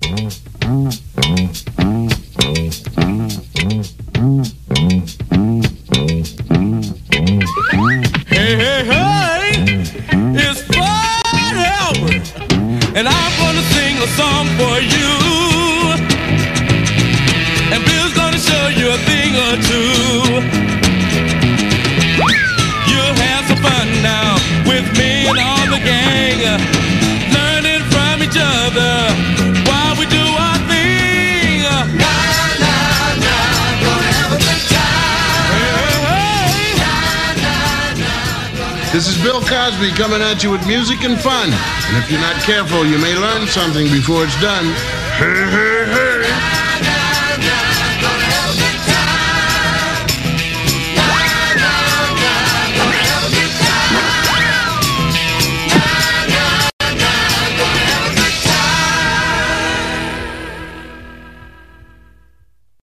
Hey, hey, hey, it's Fred Albert, and I'm gonna sing a song for you. And Bill's gonna show you a thing or two. You'll have some fun now with me and all the gang, learning from each other while we do our thing. Na, na, na, gonna have a good time. Hey, hey. This is Bill Cosby coming at you with music and fun. And if you're not careful, you may learn something before it's done. Hey, hey, hey.